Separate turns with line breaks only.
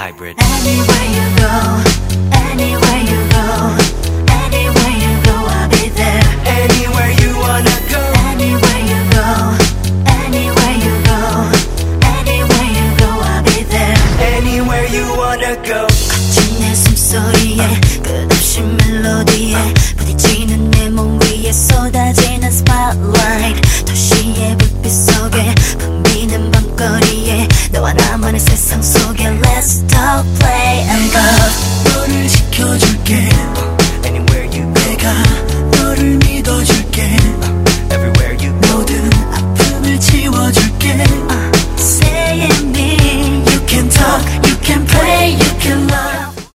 hybrid.
Anywhere you go, anywhere you go, anywhere you go, I'll be there.
Anywhere you wanna go,
Anywhere you go, anywhere you go, anywhere you go, I'll be there.
anywhere you wanna go.
거친 내 숨소리에 끝없이 멜로디에 부딪히는 내 몸 위에 쏟아지는 spotlight. 도시의 불빛 속에 붐비는 밤거리에 너와 나만의 세상 속에 Let's talk, play and